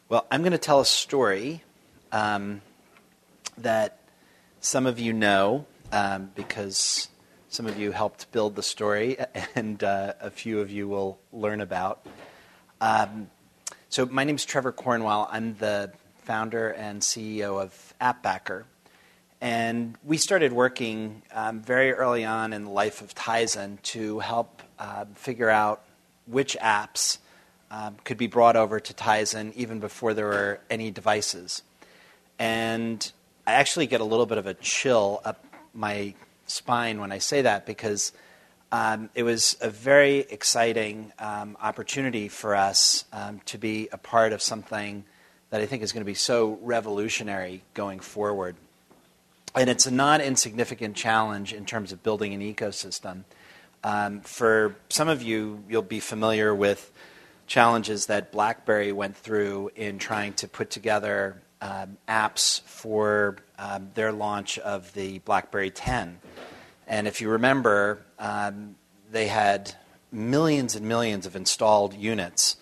Well, I'm going to tell a story that some of you know because some of you helped build the story, and a few of you will learn about. So my name is Trevor Cornwell. I'm the founder and CEO of AppBacker. And we started working very early on in the life of Tizen to help figure out which apps could be brought over to Tizen even before there were any devices. And I actually get a little bit of a chill up my spine when I say that because it was a very exciting opportunity for us to be a part of something that I think is going to be so revolutionary going forward. And it's a not insignificant challenge in terms of building an ecosystem. For some of you, you'll be familiar with challenges that BlackBerry went through in trying to put together apps for their launch of the BlackBerry 10. And if you remember, they had millions and millions of installed units,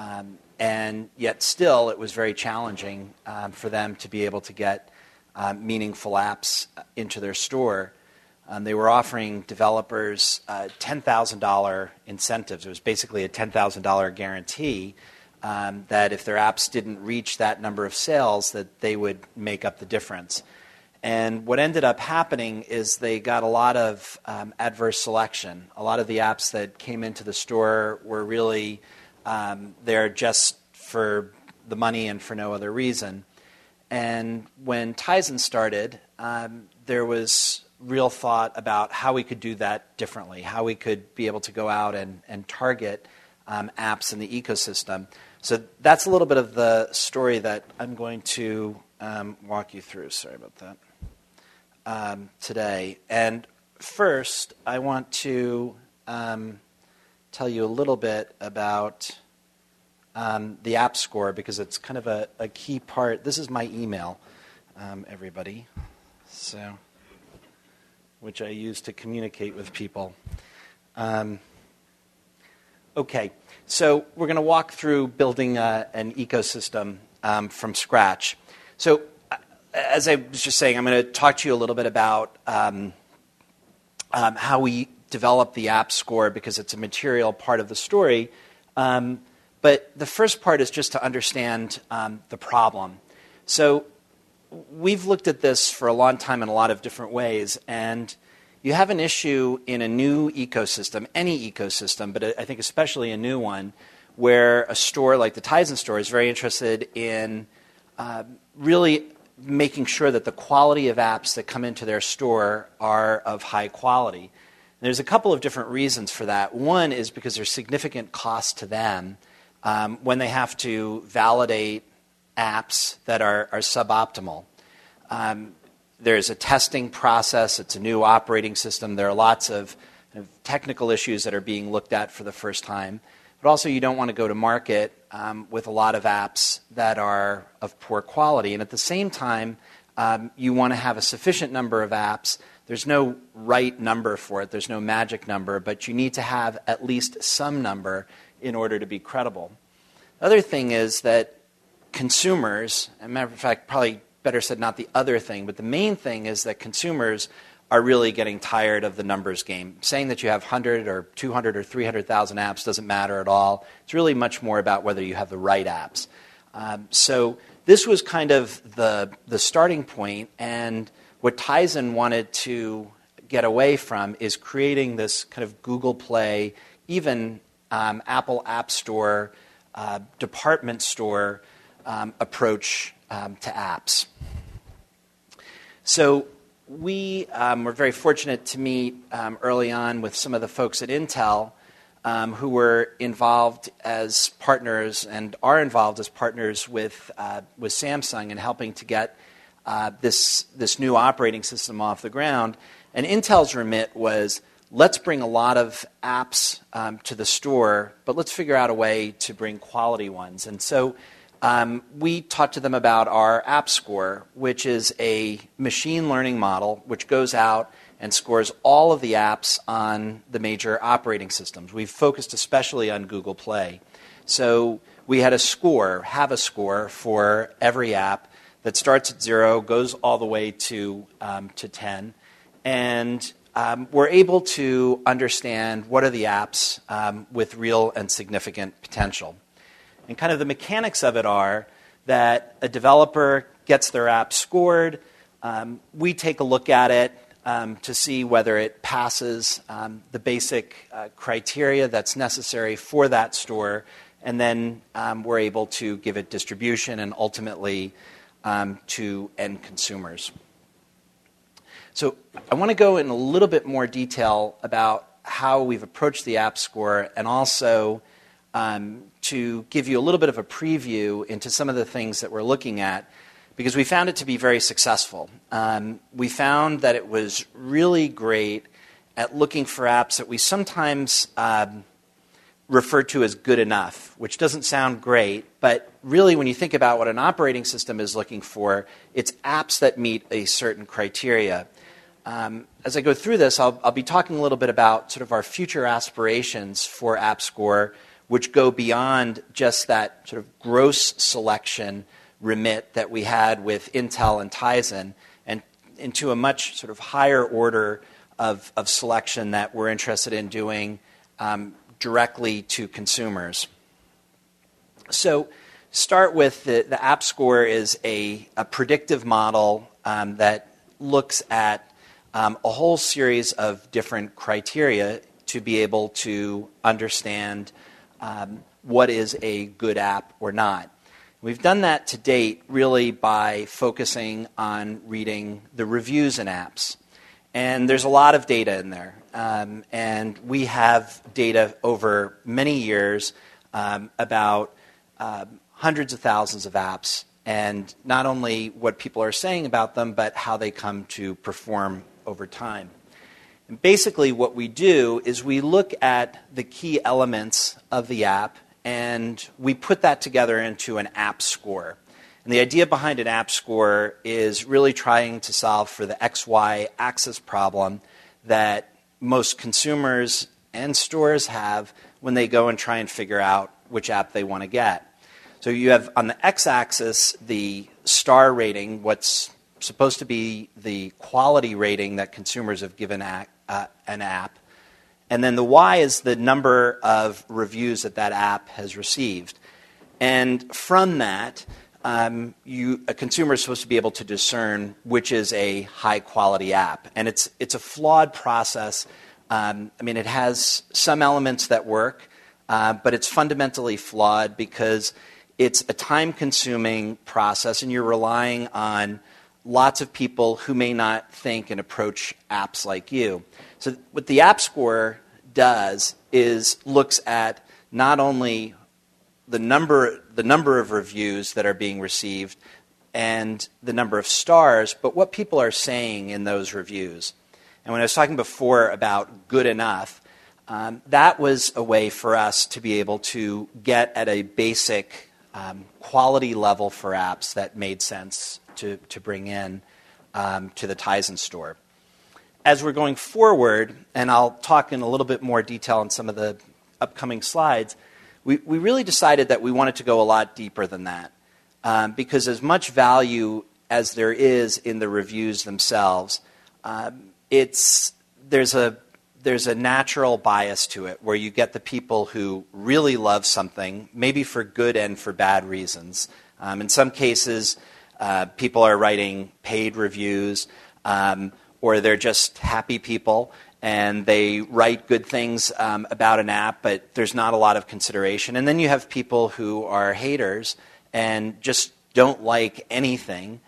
and yet still it was very challenging for them to be able to get meaningful apps into their store. They were offering developers $10,000 incentives. It was basically a $10,000 guarantee that if their apps didn't reach that number of sales, that they would make up the difference. And what ended up happening is they got a lot of adverse selection. A lot of the apps that came into the store were really there just for the money and for no other reason. And when Tizen started, there was real thought about how we could do that differently, how we could be able to go out and target apps in the ecosystem. So that's a little bit of the story that I'm going to walk you through. Sorry about that. Today. And first, I want to tell you a little bit about the App Score because it's kind of a key part. This is my email, everybody, which I use to communicate with people. Okay, so we're going to walk through building an ecosystem from scratch. So as I was just saying, I'm going to talk to you a little bit about how we develop the App Score because it's a material part of the story. But the first part is just to understand the problem. So we've looked at this for a long time in a lot of different ways, and you have an issue in a new ecosystem, any ecosystem, but I think especially a new one, where a store like the Tizen store is very interested in really making sure that the quality of apps that come into their store are of high quality. And there's a couple of different reasons for that. One is because there's significant cost to them when they have to validate apps that are suboptimal. There's a testing process. It's a new operating system. There are lots of technical issues that are being looked at for the first time. But also you don't want to go to market with a lot of apps that are of poor quality. And at the same time, you want to have a sufficient number of apps. There's no right number for it. There's no magic number. But you need to have at least some number in order to be credible. The other thing is that consumers, as a matter of fact, probably better said not the other thing, but the main thing is that consumers are really getting tired of the numbers game. Saying that you have 100 or 200 or 300,000 apps doesn't matter at all. It's really much more about whether you have the right apps. So this was kind of the starting point, and what Tizen wanted to get away from is creating this kind of Google Play, even Apple App Store, department store approach to apps. So we were very fortunate to meet early on with some of the folks at Intel who were involved as partners and are involved as partners with Samsung in helping to get this new operating system off the ground. And Intel's remit was, let's bring a lot of apps to the store, but let's figure out a way to bring quality ones. And so we talked to them about our App Score, which is a machine learning model which goes out and scores all of the apps on the major operating systems. We've focused especially on Google Play. So we had have a score for every app that starts at 0, goes all the way to 10, and we're able to understand what are the apps with real and significant potential. And kind of the mechanics of it are that a developer gets their app scored, we take a look at it to see whether it passes the basic criteria that's necessary for that store, and then we're able to give it distribution and ultimately to end consumers. So I want to go in a little bit more detail about how we've approached the App Score, and also to give you a little bit of a preview into some of the things that we're looking at, because we found it to be very successful. We found that it was really great at looking for apps that we sometimes refer to as good enough, which doesn't sound great, but really when you think about what an operating system is looking for, it's apps that meet a certain criteria. As I go through this, I'll be talking a little bit about sort of our future aspirations for App Score, which go beyond just that sort of gross selection remit that we had with Intel and Tizen, and into a much sort of higher order of selection that we're interested in doing directly to consumers. So start with the App Score is a predictive model that looks at a whole series of different criteria to be able to understand what is a good app or not. We've done that to date really by focusing on reading the reviews in apps. And there's a lot of data in there. And we have data over many years about hundreds of thousands of apps, and not only what people are saying about them, but how they come to perform over time. And basically what we do is we look at the key elements of the app, and we put that together into an app score. And the idea behind an app score is really trying to solve for the XY axis problem that most consumers and stores have when they go and try and figure out which app they want to get. So you have on the x-axis the star rating, what's supposed to be the quality rating that consumers have given an app. And then the y is the number of reviews that app has received. And from that, a consumer is supposed to be able to discern which is a high-quality app. And it's a flawed process. It has some elements that work, but it's fundamentally flawed because it's a time-consuming process, and you're relying on lots of people who may not think and approach apps like you. So what the App Score does is looks at not only the number of reviews that are being received and the number of stars, but what people are saying in those reviews. And when I was talking before about good enough, that was a way for us to be able to get at a basic quality level for apps that made sense to bring in to the Tizen store. As we're going forward, and I'll talk in a little bit more detail in some of the upcoming slides, we really decided that we wanted to go a lot deeper than that. Because as much value as there is in the reviews themselves, there's a natural bias to it where you get the people who really love something, maybe for good and for bad reasons. In some cases, people are writing paid reviews, or they're just happy people, and they write good things about an app, but there's not a lot of consideration. And then you have people who are haters and just don't like anything,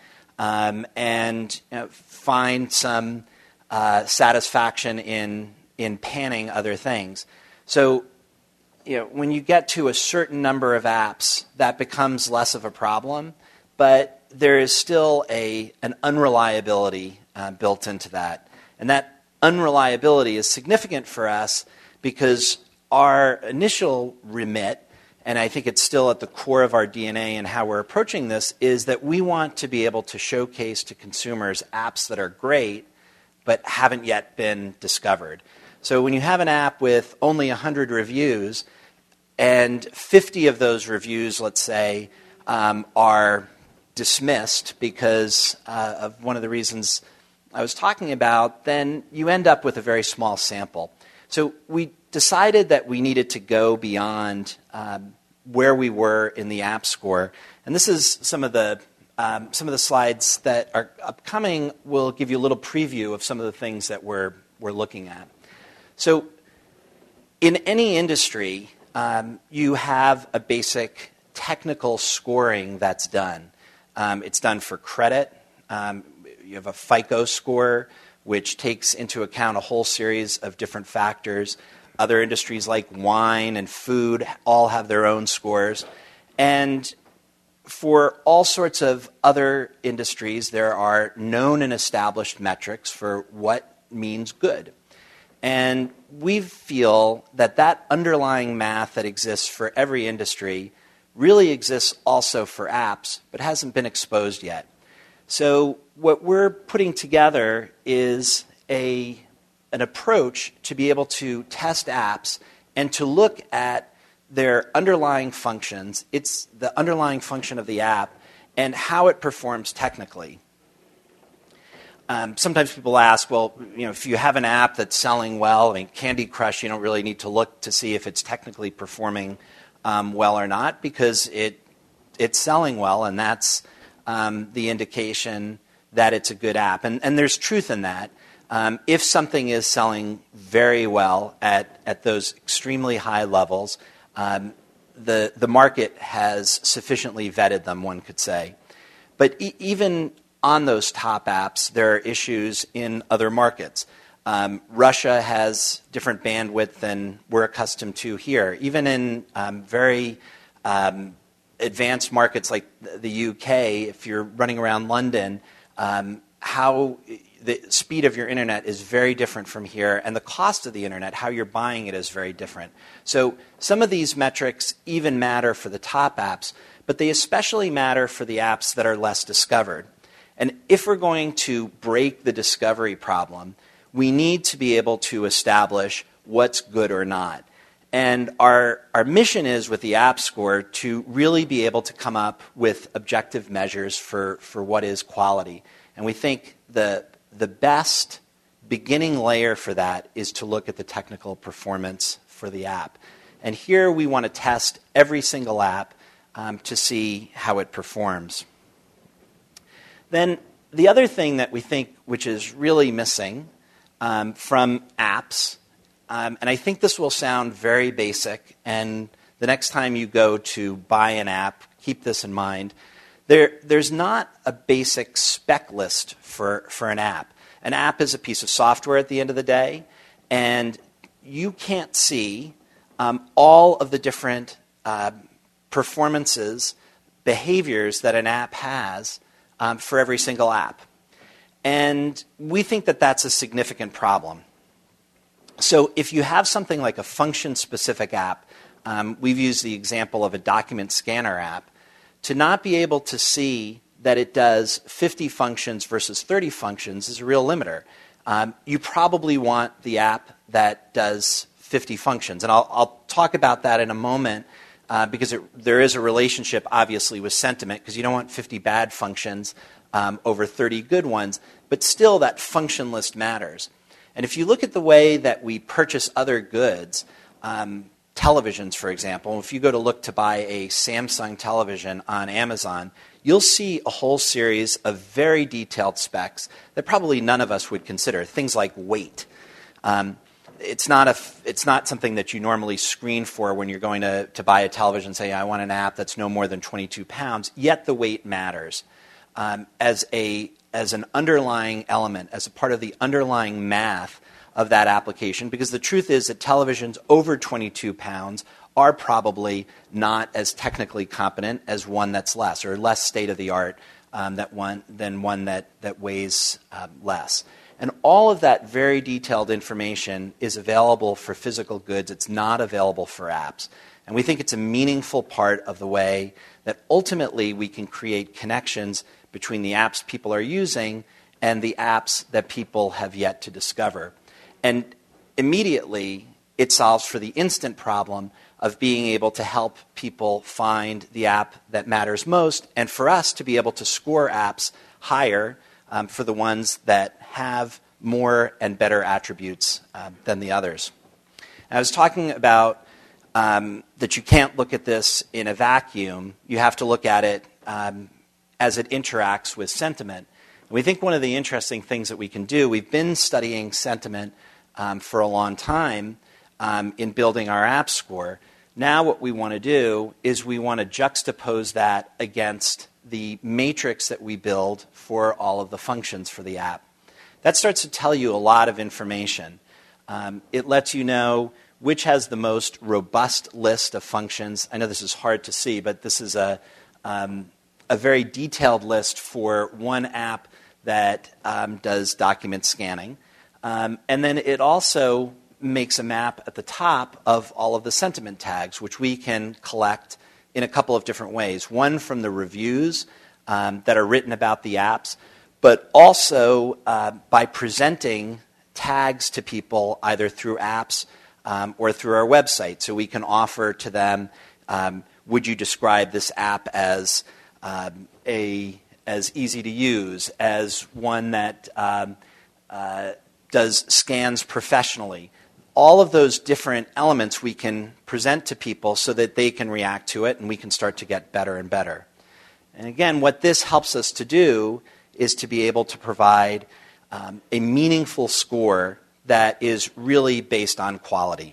and find some satisfaction in panning other things. So, when you get to a certain number of apps, that becomes less of a problem, but there is still an unreliability built into that. And that unreliability is significant for us because our initial remit, and I think it's still at the core of our DNA and how we're approaching this, is that we want to be able to showcase to consumers apps that are great but haven't yet been discovered. So when you have an app with only 100 reviews, and 50 of those reviews, let's say, are dismissed because of one of the reasons I was talking about, then you end up with a very small sample. So we decided that we needed to go beyond where we were in the App Score, and this is some of the slides that are upcoming will give you a little preview of some of the things that we're looking at. So in any industry, you have a basic technical scoring that's done. It's done for credit. You have a FICO score, which takes into account a whole series of different factors. Other industries like wine and food all have their own scores. And for all sorts of other industries, there are known and established metrics for what means good. And we feel that that underlying math that exists for every industry really exists also for apps, but hasn't been exposed yet. So what we're putting together is an approach to be able to test apps and to look at their underlying functions. It's the underlying function of the app and how it performs technically. Sometimes people ask, well, if you have an app that's selling well, Candy Crush, you don't really need to look to see if it's technically performing well or not, because it's selling well, and that's the indication that it's a good app. And there's truth in that. If something is selling very well at those extremely high levels, the market has sufficiently vetted them, one could say. But even on those top apps, there are issues in other markets. Russia has different bandwidth than we're accustomed to here. Even in very advanced markets like the UK, if you're running around London, how the speed of your internet is very different from here, and the cost of the internet, how you're buying it, is very different. So some of these metrics even matter for the top apps, but they especially matter for the apps that are less discovered. And if we're going to break the discovery problem, we need to be able to establish what's good or not. And our mission is, with the App Score, to really be able to come up with objective measures for what is quality. And we think the best beginning layer for that is to look at the technical performance for the app. And here we want to test every single app to see how it performs. Then the other thing that we think which is really missing from apps, and I think this will sound very basic, and the next time you go to buy an app, keep this in mind. There's not a basic spec list for an app. An app is a piece of software at the end of the day, and you can't see all of the different performances, behaviors that an app has for every single app. And we think that that's a significant problem. So if you have something like a function-specific app, we've used the example of a document scanner app, to not be able to see that it does 50 functions versus 30 functions is a real limiter. You probably want the app that does 50 functions. And I'll talk about that in a moment, because there is a relationship, obviously, with sentiment, because you don't want 50 bad functions over 30 good ones. But still, that function list matters. And if you look at the way that we purchase other goods, televisions, for example, if you go to look to buy a Samsung television on Amazon, you'll see a whole series of very detailed specs that probably none of us would consider. Things like weight. It's not something that you normally screen for when you're going to buy a television. Say, I want an app that's no more than 22 pounds. Yet the weight matters as an underlying element, as a part of the underlying math of that application, because the truth is that televisions over 22 pounds are probably not as technically competent as one that's less, or less state-of-the-art than one that weighs less. And all of that very detailed information is available for physical goods. It's not available for apps. And we think it's a meaningful part of the way that ultimately we can create connections between the apps people are using and the apps that people have yet to discover. And immediately, it solves for the instant problem of being able to help people find the app that matters most, and for us to be able to score apps higher for the ones that have more and better attributes than the others. I was talking about that you can't look at this in a vacuum. You have to look at it as it interacts with sentiment. And we think one of the interesting things that we can do, we've been studying sentiment for a long time in building our app score. Now what we want to do is we want to juxtapose that against the matrix that we build for all of the functions for the app. That starts to tell you a lot of information. It lets you know which has the most robust list of functions. I know this is hard to see, but this is a very detailed list for one app that does document scanning. And then it also makes a map at the top of all of the sentiment tags, which we can collect in a couple of different ways. One from the reviews that are written about the apps, but also by presenting tags to people either through apps or through our website. So we can offer to them, would you describe this app as easy to use, as one that does scans professionally. All of those different elements we can present to people so that they can react to it and we can start to get better and better. And again, what this helps us to do is to be able to provide a meaningful score that is really based on quality.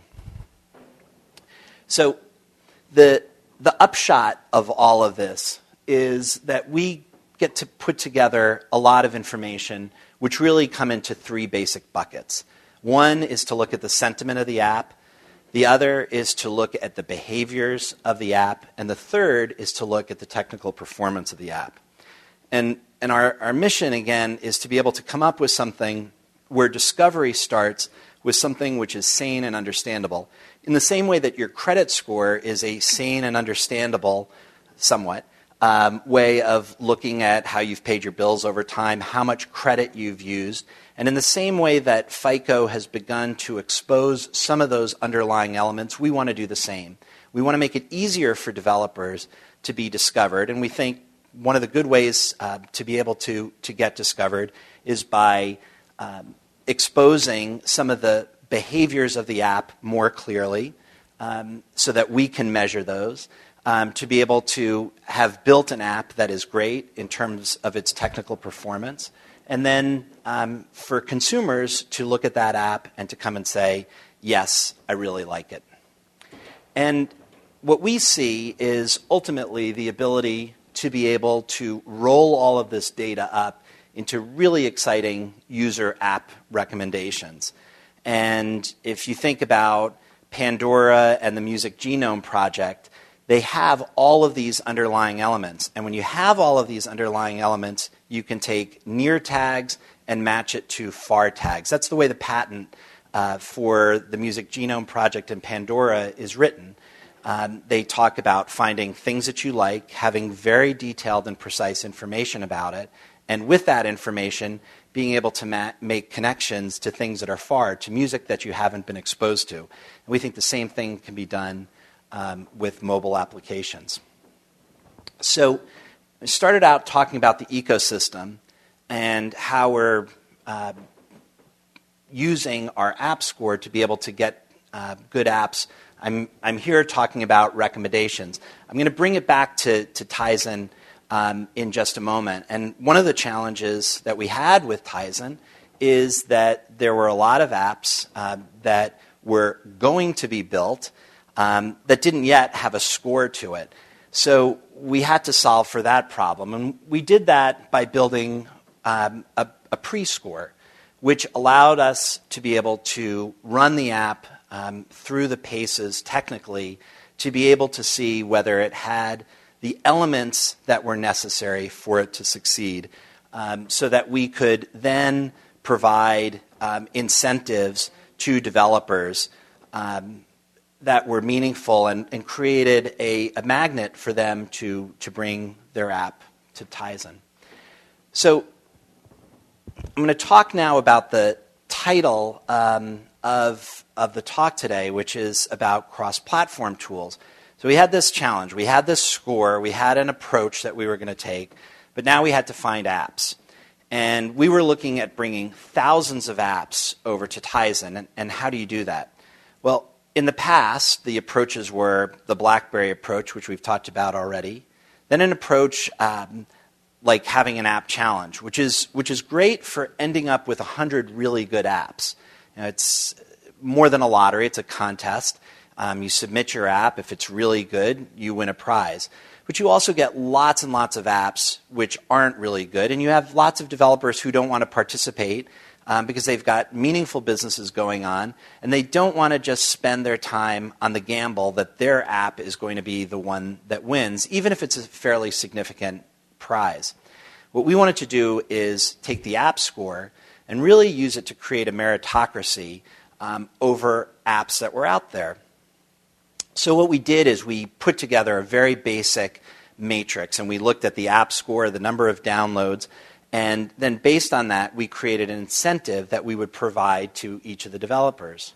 So the upshot of all of this is that we get to put together a lot of information which really come into three basic buckets. One is to look at the sentiment of the app. The other is to look at the behaviors of the app. And the third is to look at the technical performance of the app. And our mission, again, is to be able to come up with something where discovery starts with something which is sane and understandable. In the same way that your credit score is a sane and understandable, somewhat, way of looking at how you've paid your bills over time, how much credit you've used. And in the same way that FICO has begun to expose some of those underlying elements, we want to do the same. We want to make it easier for developers to be discovered. And we think one of the good ways to be able to get discovered is by exposing some of the behaviors of the app more clearly so that we can measure those. To be able to have built an app that is great in terms of its technical performance. And then for consumers to look at that app and to come and say, yes, I really like it. And what we see is ultimately the ability to be able to roll all of this data up into really exciting user app recommendations. And if you think about Pandora and the Music Genome Project, they have all of these underlying elements. And when you have all of these underlying elements, you can take near tags and match it to far tags. That's the way the patent for the Music Genome Project and Pandora is written. They talk about finding things that you like, having very detailed and precise information about it, and with that information, being able to make connections to things that are far, to music that you haven't been exposed to. And we think the same thing can be done with mobile applications. So I started out talking about the ecosystem and how we're using our app score to be able to get good apps. I'm here talking about recommendations. I'm going to bring it back to Tizen in just a moment. And one of the challenges that we had with Tizen is that there were a lot of apps that were going to be built that didn't yet have a score to it. So we had to solve for that problem. And we did that by building a pre-score, which allowed us to be able to run the app through the paces technically to be able to see whether it had the elements that were necessary for it to succeed so that we could then provide incentives to developers that were meaningful and created a magnet for them to bring their app to Tizen. So I'm going to talk now about the title of the talk today, which is about cross-platform tools. So we had this challenge. We had this score. We had an approach that we were going to take. But now we had to find apps. And we were looking at bringing thousands of apps over to Tizen. And how do you do that? Well, in the past, the approaches were the BlackBerry approach, which we've talked about already. Then an approach like having an app challenge, which is great for ending up with 100 really good apps. You know, it's more than a lottery. It's a contest. You submit your app. If it's really good, you win a prize. But you also get lots and lots of apps which aren't really good, and you have lots of developers who don't want to participate because they've got meaningful businesses going on, and they don't want to just spend their time on the gamble that their app is going to be the one that wins, even if it's a fairly significant prize. What we wanted to do is take the app score and really use it to create a meritocracy over apps that were out there. So what we did is we put together a very basic matrix, and we looked at the app score, the number of downloads, and then based on that, we created an incentive that we would provide to each of the developers.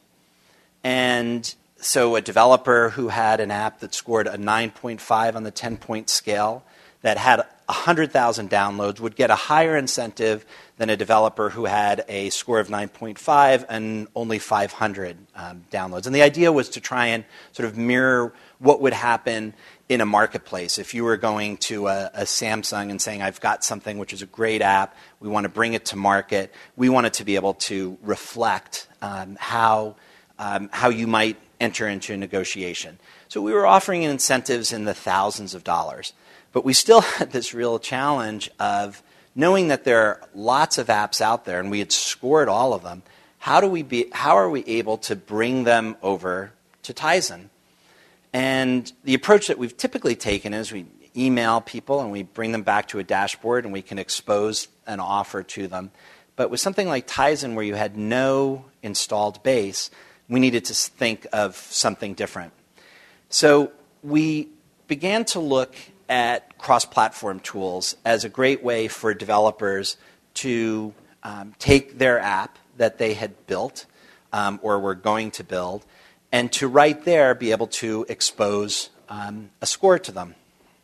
And so a developer who had an app that scored a 9.5 on the 10-point scale that had 100,000 downloads would get a higher incentive than a developer who had a score of 9.5 and only 500 downloads. And the idea was to try and sort of mirror what would happen in a marketplace. If you were going to a Samsung and saying, I've got something which is a great app, we want to bring it to market, we want it to be able to reflect how you might enter into a negotiation. So we were offering incentives in the thousands of dollars. But we still had this real challenge of knowing that there are lots of apps out there, and we had scored all of them. How are we able to bring them over to Tizen? And the approach that we've typically taken is we email people and we bring them back to a dashboard and we can expose an offer to them. But with something like Tizen, where you had no installed base, we needed to think of something different. So we began to look at cross-platform tools as a great way for developers to take their app that they had built or were going to build, and to right there be able to expose a score to them.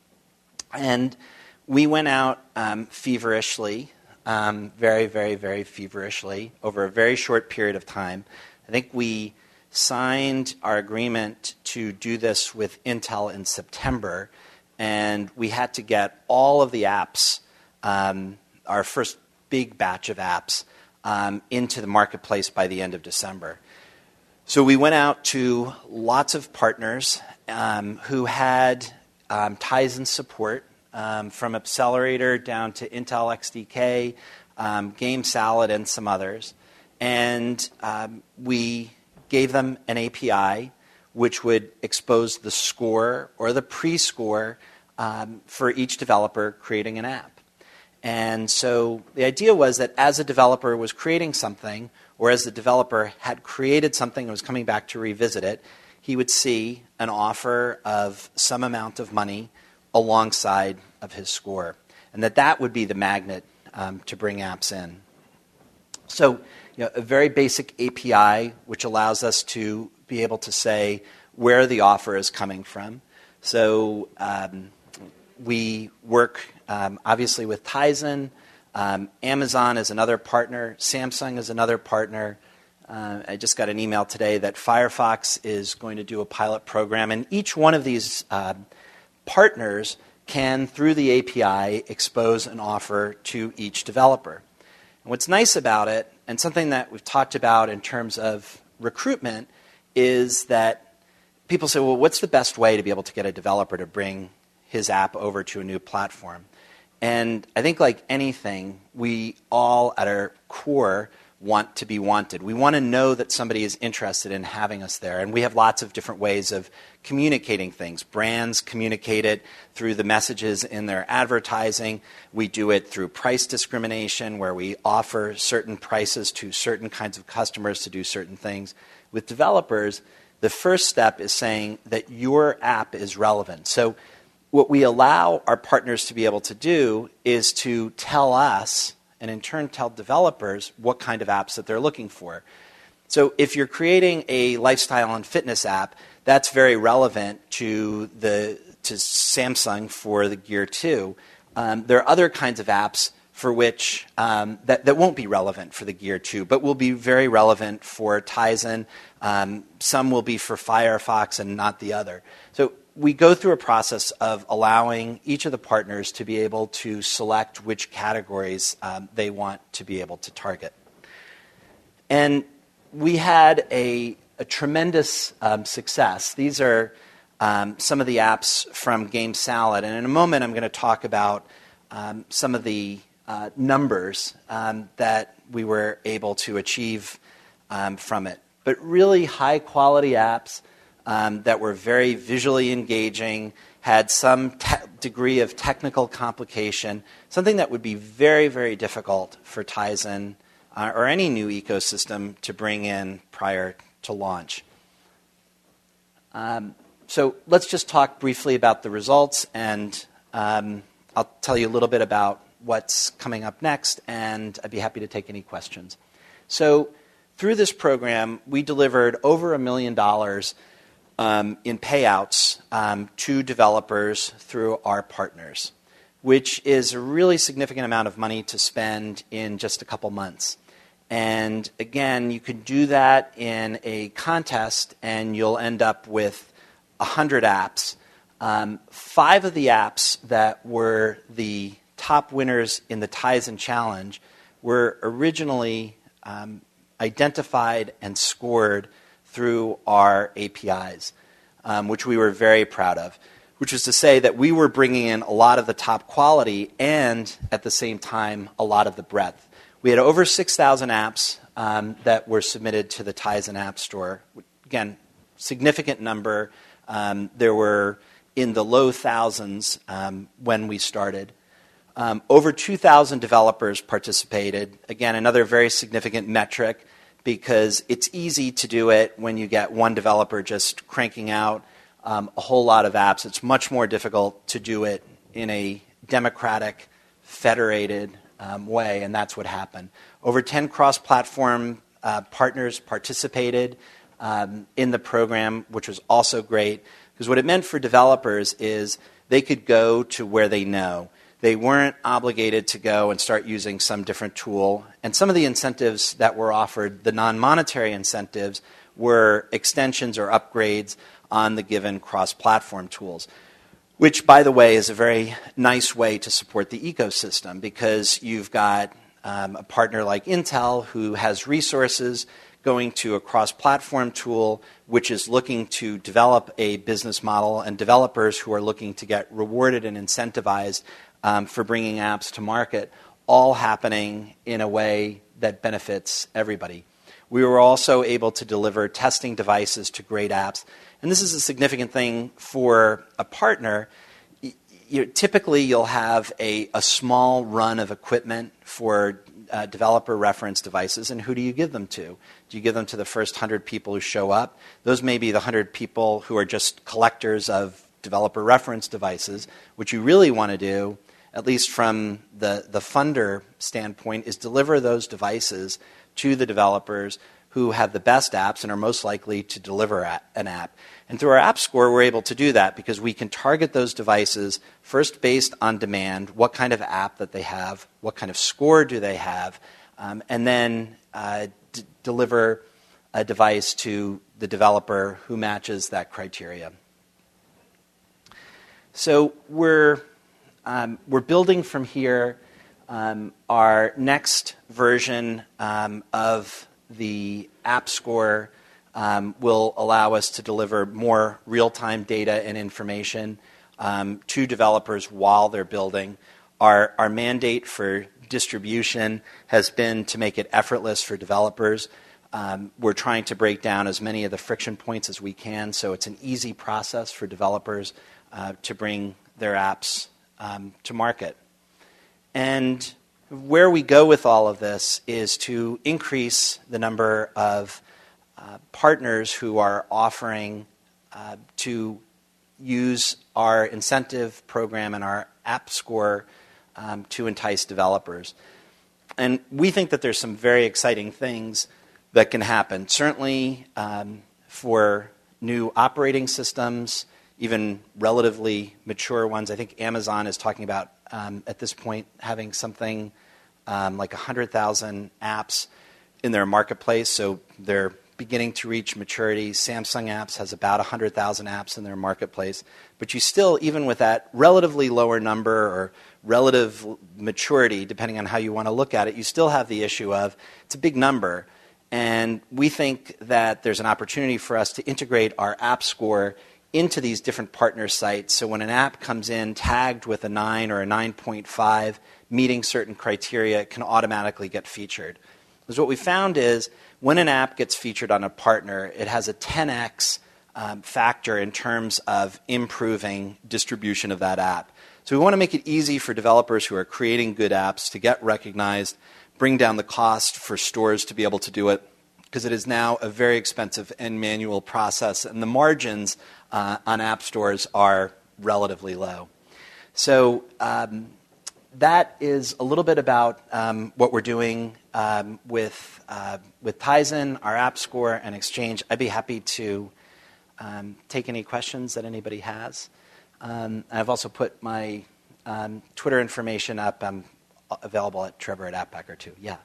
And we went out feverishly, very, very, very feverishly, over a very short period of time. I think we signed our agreement to do this with Intel in September, and we had to get all of the apps, our first big batch of apps, into the marketplace by the end of December. So we went out to lots of partners who had Tizen support, from Accelerator down to Intel XDK, GameSalad, and some others. And we gave them an API which would expose the score or the pre-score for each developer creating an app. And so the idea was that as a developer was creating something, or as the developer had created something and was coming back to revisit it, he would see an offer of some amount of money alongside of his score, and that would be the magnet to bring apps in. So, a very basic API which allows us to be able to say where the offer is coming from. So we work obviously with Tizen. Amazon is another partner. Samsung is another partner. I just got an email today that Firefox is going to do a pilot program, and each one of these partners can, through the API, expose an offer to each developer. And what's nice about it, and something that we've talked about in terms of recruitment, is that people say, well, what's the best way to be able to get a developer to bring his app over to a new platform? And I think like anything, we all at our core want to be wanted. We want to know that somebody is interested in having us there. And we have lots of different ways of communicating things. Brands communicate it through the messages in their advertising. We do it through price discrimination, where we offer certain prices to certain kinds of customers to do certain things. With developers, the first step is saying that your app is relevant. So what we allow our partners to be able to do is to tell us, and in turn tell developers, what kind of apps that they're looking for. So if you're creating a lifestyle and fitness app, that's very relevant to Samsung for the Gear 2. There are other kinds of apps for which that won't be relevant for the Gear 2, but will be very relevant for Tizen. Some will be for Firefox and not the other. So we go through a process of allowing each of the partners to be able to select which categories they want to be able to target. And we had a tremendous success. These are some of the apps from GameSalad. And in a moment, I'm going to talk about some of the numbers that we were able to achieve from it. But really high-quality apps that were very visually engaging, had some degree of technical complication, something that would be very, very difficult for Tizen or any new ecosystem to bring in prior to launch. So let's just talk briefly about the results, and I'll tell you a little bit about what's coming up next, and I'd be happy to take any questions. So through this program, we delivered over $1 million in payouts to developers through our partners, which is a really significant amount of money to spend in just a couple months. And again, you could do that in a contest, and you'll end up with 100 apps. 5 of the apps that were the top winners in the Tizen Challenge were originally identified and scored through our APIs, which we were very proud of, which is to say that we were bringing in a lot of the top quality and, at the same time, a lot of the breadth. We had over 6,000 apps that were submitted to the Tizen App Store. Again, significant number. There were in the low thousands when we started. Over 2,000 developers participated. Again, another very significant metric, because it's easy to do it when you get one developer just cranking out a whole lot of apps. It's much more difficult to do it in a democratic, federated way, and that's what happened. Over 10 cross-platform partners participated in the program, which was also great, because what it meant for developers is they could go to where they know. They weren't obligated to go and start using some different tool. And some of the incentives that were offered, the non-monetary incentives, were extensions or upgrades on the given cross-platform tools, which, by the way, is a very nice way to support the ecosystem, because you've got a partner like Intel who has resources going to a cross-platform tool which is looking to develop a business model, and developers who are looking to get rewarded and incentivized for bringing apps to market, all happening in a way that benefits everybody. We were also able to deliver testing devices to great apps. And this is a significant thing for a partner. Typically, you'll have a small run of equipment for developer reference devices, and who do you give them to? Do you give them to the first 100 people who show up? Those may be the 100 people who are just collectors of developer reference devices. What you really want to do, at least from the funder standpoint, is deliver those devices to the developers who have the best apps and are most likely to deliver an app. And through our App Score, we're able to do that because we can target those devices first based on demand, what kind of app that they have, what kind of score do they have, and then deliver a device to the developer who matches that criteria. So we're building from here. Our next version of the App Score will allow us to deliver more real-time data and information to developers while they're building. Our mandate for distribution has been to make it effortless for developers. We're trying to break down as many of the friction points as we can, so it's an easy process for developers to bring their apps to market. And where we go with all of this is to increase the number of partners who are offering to use our incentive program and our App Score to entice developers. And we think that there's some very exciting things that can happen. Certainly for new operating systems, even relatively mature ones. I think Amazon is talking about, at this point, having something like 100,000 apps in their marketplace, so they're beginning to reach maturity. Samsung Apps has about 100,000 apps in their marketplace. But you still, even with that relatively lower number or relative maturity, depending on how you want to look at it, you still have the issue of it's a big number. And we think that there's an opportunity for us to integrate our app score into these different partner sites. So when an app comes in tagged with a 9 or a 9.5, meeting certain criteria, it can automatically get featured. Because what we found is when an app gets featured on a partner, it has a 10x factor in terms of improving distribution of that app. So we want to make it easy for developers who are creating good apps to get recognized, bring down the cost for stores to be able to do it, because it is now a very expensive and manual process, and the margins on app stores are relatively low. So that is a little bit about what we're doing with Tizen, our app score, and Exchange. I'd be happy to take any questions that anybody has. I've also put my Twitter information up. I'm available at Trevor@AppPacker too. Yeah.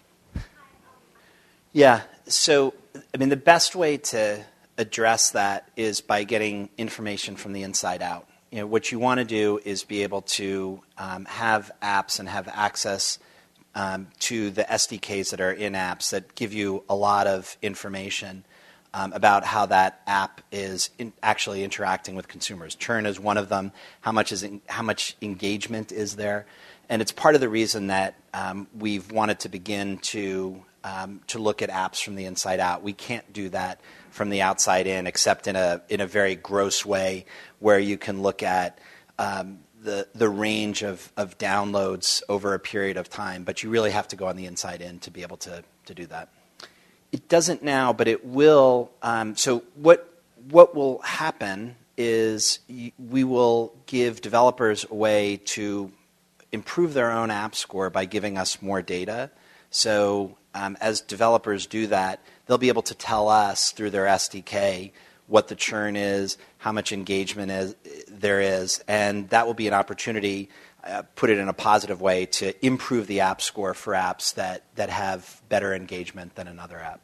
Yeah. So, I mean, the best way to address that is by getting information from the inside out. You know, what you want to do is be able to have apps and have access to the SDKs that are in apps that give you a lot of information about how that app is actually interacting with consumers. Churn is one of them. How much engagement is there? And it's part of the reason that we've wanted to begin to look at apps from the inside out. We can't do that from the outside in, except in a very gross way, where you can look at the range of downloads over a period of time. But you really have to go on the inside in to be able to do that. It doesn't now, but it will. So what will happen is we will give developers a way to improve their own app score by giving us more data. So as developers do that, they'll be able to tell us through their SDK what the churn is, how much engagement there is, and that will be an opportunity, put it in a positive way, to improve the app score for apps that have better engagement than another app.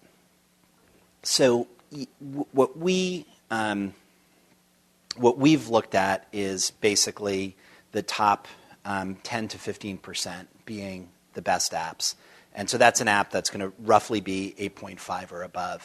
So what we've looked at is basically the top 10 to 15% being the best apps. And so that's an app that's going to roughly be 8.5 or above.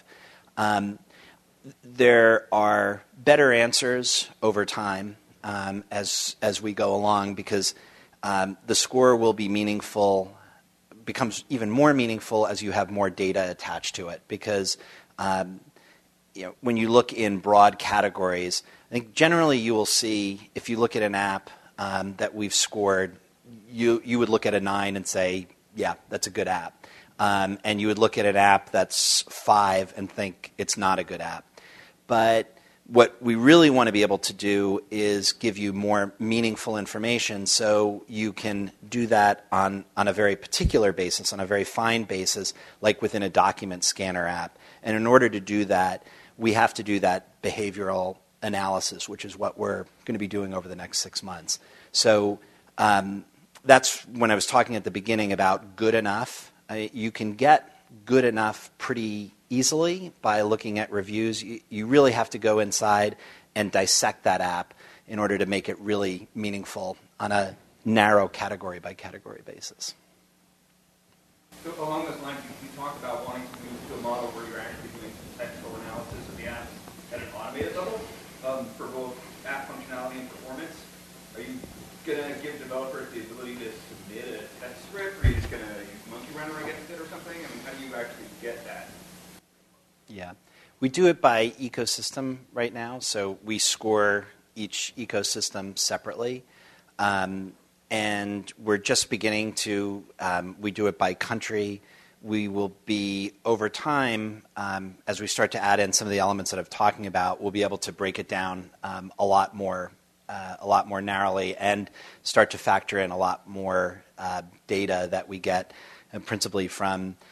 There are better answers over time as we go along, because the score will be meaningful, becomes even more meaningful as you have more data attached to it. Because when you look in broad categories, I think generally you will see, if you look at an app that we've scored, you would look at a 9 and say, yeah, that's a good app. And you would look at an app that's 5 and think it's not a good app. But what we really want to be able to do is give you more meaningful information, so you can do that on a very particular basis, on a very fine basis, like within a document scanner app. And in order to do that, we have to do that behavioral analysis, which is what we're going to be doing over the next 6 months. So that's when I was talking at the beginning about good enough. You can get good enough pretty easily by looking at reviews. You really have to go inside and dissect that app in order to make it really meaningful on a narrow category-by-category basis. So along those lines, you talk about wanting to move to a model where you're actually doing some technical analysis of the apps at an automated level for both app functionality and performance. Are you going to give developers the ability to submit a test script, or are you just going to use Monkey Runner against it or something? I mean, how do you actually get that? Yeah. We do it by ecosystem right now, so we score each ecosystem separately. And we're just beginning to, we do it by country. We will be, over time, as we start to add in some of the elements that I'm talking about, we'll be able to break it down a lot more narrowly and start to factor in a lot more data that we get, principally from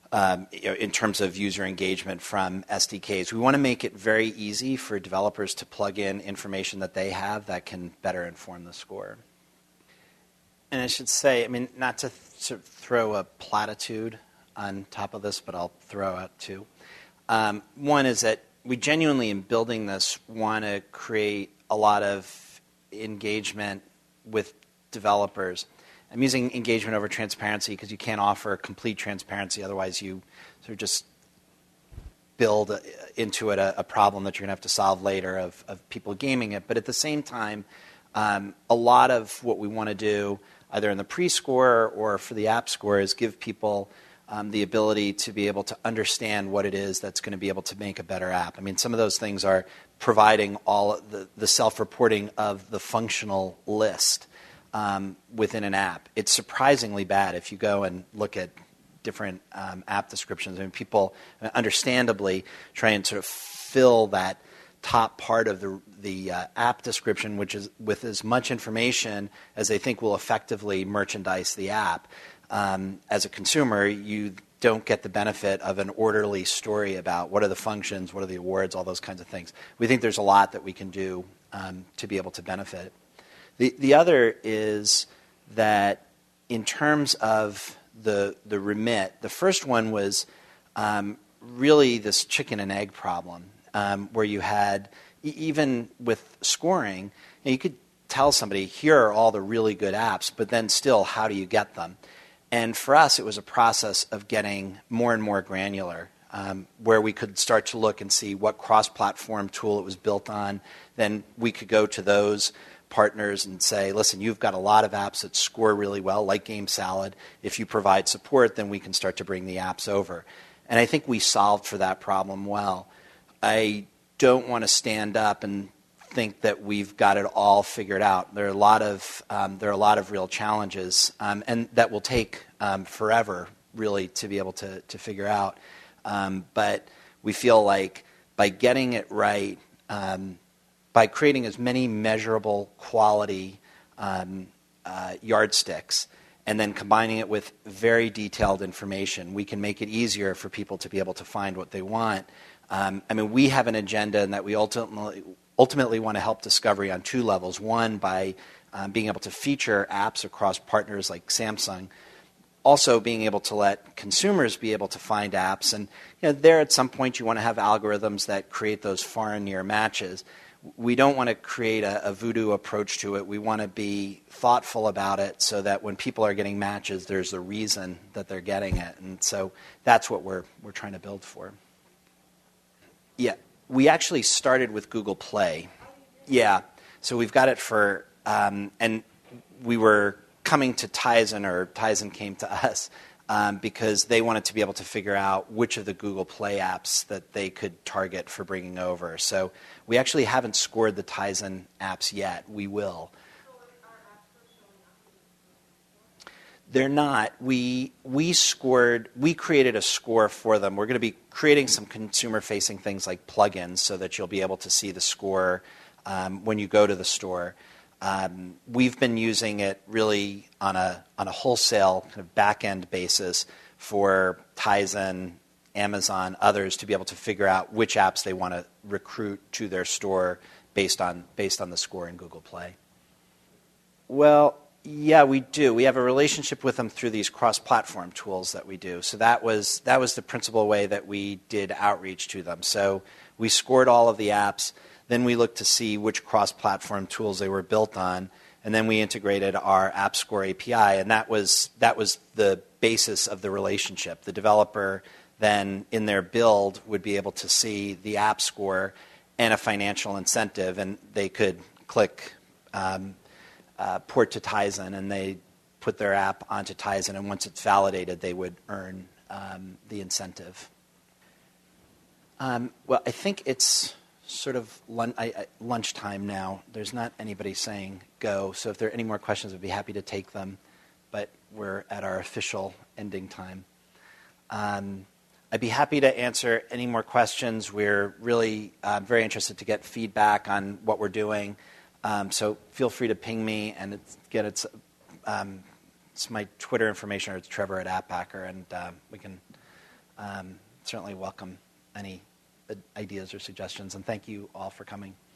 in terms of user engagement from SDKs. We want to make it very easy for developers to plug in information that they have that can better inform the score. And I should say, I mean, not to sort of throw a platitude on top of this, but I'll throw out two. One is that we genuinely, in building this, want to create a lot of engagement with developers. I'm using engagement over transparency because you can't offer complete transparency. Otherwise, you sort of just build into it a problem that you're going to have to solve later of people gaming it. But at the same time, a lot of what we want to do, either in the pre-score or for the app score, is give people the ability to be able to understand what it is that's going to be able to make a better app. I mean, some of those things are providing all the self-reporting of the functional list within an app. It's surprisingly bad if you go and look at different app descriptions. I mean, people understandably try and sort of fill that top part of the app description, which is with as much information as they think will effectively merchandise the app. As a consumer, you don't get the benefit of an orderly story about what are the functions, what are the awards, all those kinds of things. We think there's a lot that we can do to be able to benefit. The other is that in terms of the remit, the first one was really this chicken and egg problem, where you had, even with scoring, you could tell somebody, here are all the really good apps, but then still, how do you get them? And for us, it was a process of getting more and more granular, where we could start to look and see what cross-platform tool it was built on. Then we could go to those partners and say, listen, you've got a lot of apps that score really well, like GameSalad. If you provide support, then we can start to bring the apps over. And I think we solved for that problem well. I don't want to stand up and think that we've got it all figured out. There are a lot of real challenges, and that will take forever, really, to be able to figure out. But we feel like by getting it right, by creating as many measurable quality yardsticks, and then combining it with very detailed information, we can make it easier for people to be able to find what they want. I mean, we have an agenda in that we ultimately want to help discovery on two levels. One, by being able to feature apps across partners like Samsung. Also, being able to let consumers be able to find apps. And there at some point you want to have algorithms that create those far and near matches. We don't want to create a voodoo approach to it. We want to be thoughtful about it so that when people are getting matches, there's a reason that they're getting it. And so that's what we're trying to build for. Yeah, we actually started with Google Play. Yeah, so we've got it for, and we were coming to Tizen, or Tizen came to us, because they wanted to be able to figure out which of the Google Play apps that they could target for bringing over. So we actually haven't scored the Tizen apps yet. We will. They're not. We created a score for them. We're going to be creating some consumer-facing things like plugins so that you'll be able to see the score when you go to the store. We've been using it really on a wholesale kind of back-end basis for Tizen, Amazon, others to be able to figure out which apps they want to recruit to their store based on the score in Google Play. Well, yeah, we do. We have a relationship with them through these cross-platform tools that we do. So that was the principal way that we did outreach to them. So we scored all of the apps. Then we looked to see which cross-platform tools they were built on, and then we integrated our App Score API, and that was the basis of the relationship. The developer then, in their build, would be able to see the App Score and a financial incentive, and they could click port to Tizen, and they put their app onto Tizen, and once it's validated, they would earn the incentive. Well, I think it's sort of lunchtime now. There's not anybody saying go, so if there are any more questions, I'd be happy to take them, but we're at our official ending time. I'd be happy to answer any more questions. We're really very interested to get feedback on what we're doing, so feel free to ping me, and it's my Twitter information, or it's Trevor at AppHacker, and we can certainly welcome any ideas or suggestions. And thank you all for coming.